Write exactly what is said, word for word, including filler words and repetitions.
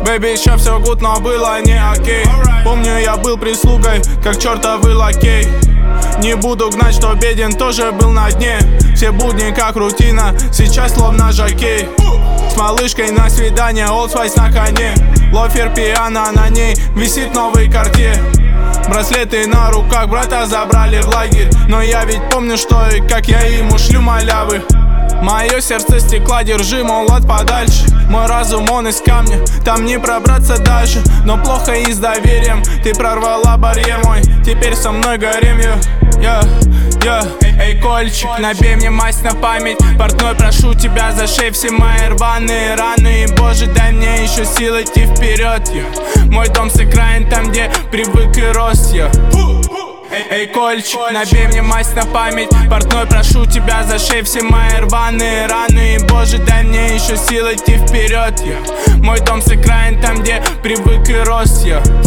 Бэйби, еще все гуд, но было не окей. Помню, я был прислугой, как чертовый лакей. Не буду гнать, что беден тоже был на дне. Все будни как рутина, сейчас словно жокей. С малышкой на свидание, Old Spice на коне. Лофер пиано, на ней висит новый Cartier. Браслеты на руках, брата забрали в лагерь. Но я ведь помню, что и как я ему шлю малявы. Мое сердце стекла, держи, мол, от подальше. Мой разум, он из камня, там не пробраться дальше. Но плохо и с доверием, ты прорвала барьер мой. Теперь со мной горим, я, я, я. Эй, Кольчик, набей мне мазь на память. Портной, прошу тебя, зашей все мои рваные раны. И, боже, дай мне еще сил идти вперед, я. Мой дом с окраин, там, где привык и рос, я. Эй, Кольчик, набей мне мазь на память. Портной, прошу тебя, зашей все мои рваные раны. И, боже, дай мне еще сил идти вперед, я. Мой дом с окраин, там, где привык и рос, я.